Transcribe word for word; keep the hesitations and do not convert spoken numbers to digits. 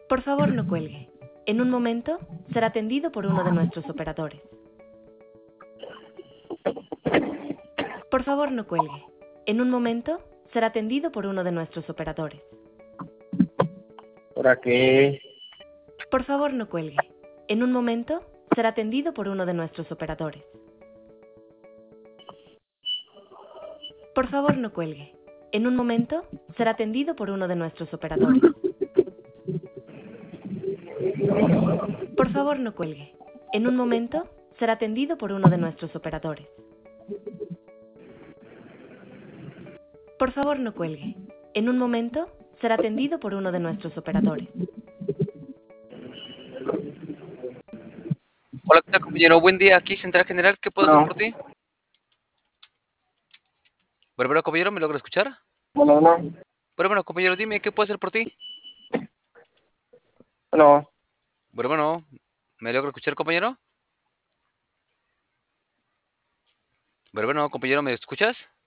Por favor, no cuelgue. En un momento será atendido por uno de nuestros operadores. Por favor, no cuelgue. En un momento será atendido por uno de nuestros operadores. ¿Para qué? Por favor, no cuelgue. En un momento será atendido por uno de nuestros operadores. Por favor, no cuelgue. En un momento será atendido por uno de nuestros operadores. Por favor, no cuelgue. En un momento será atendido por uno de nuestros operadores. Por favor, no cuelgue. En un momento será atendido por uno de nuestros operadores. Hola, ¿qué tal, compañero? Buen día, aquí Central General, ¿qué puedo hacer No. por ti? Bueno, bueno, compañero, ¿me logra escuchar? Bueno, no. Bueno, bueno, compañero, dime, ¿qué puedo hacer por ti? No. Bueno, bueno, ¿me logra escuchar, compañero? Bueno, bueno, compañero, ¿me escuchas?